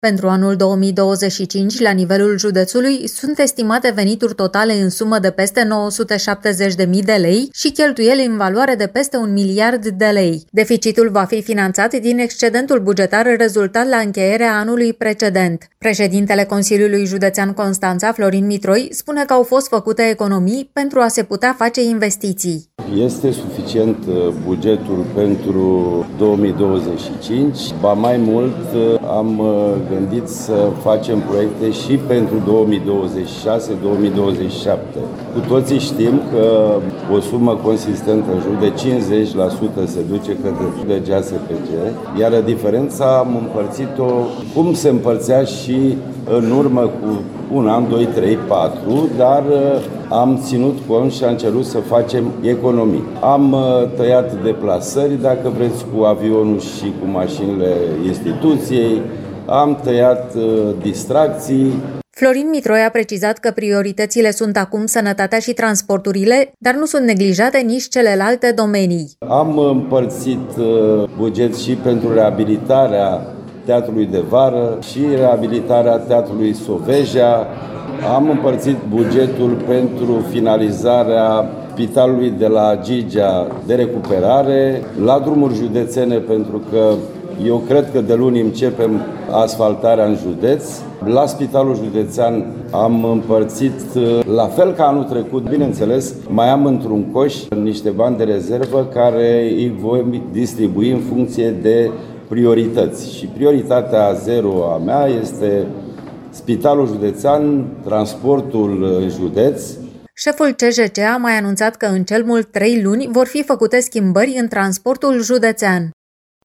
Pentru anul 2025, la nivelul județului, sunt estimate venituri totale în sumă de peste 970.000 de lei și cheltuieli în valoare de peste 1 miliard de lei. Deficitul va fi finanțat din excedentul bugetar rezultat la încheierea anului precedent. Președintele Consiliului Județean Constanța, Florin Mitroi, spune că au fost făcute economii pentru a se putea face investiții. Este suficient bugetul pentru 2025, ba mai mult am gândit să facem proiecte și pentru 2026-2027. Cu toții știm că o sumă consistentă în jur de 50% se duce către GASPG, iar diferența am împărțit-o cum se împărțea și în urmă cu un an, 2, 3, 4, dar am ținut cont și am cerut să facem economii. Am tăiat deplasări, dacă vreți, cu avionul și cu mașinile instituției, am tăiat distracții. Florin Mitroi a precizat că prioritățile sunt acum sănătatea și transporturile, dar nu sunt neglijate nici celelalte domenii. Am împărțit buget și pentru reabilitarea Teatrului de Vară și reabilitarea Teatrului Soveja. Am împărțit bugetul pentru finalizarea spitalului de la Gigea de recuperare, la drumuri județene, pentru că eu cred că de luni începem asfaltarea în județ. La Spitalul Județean am împărțit, la fel ca anul trecut, bineînțeles, mai am într-un coș niște bani de rezervă care îi voi distribui în funcție de priorități. Și prioritatea zero a mea este Spitalul Județean, transportul în județ. Șeful CJC a mai anunțat că în cel mult 3 luni vor fi făcute schimbări în transportul județean.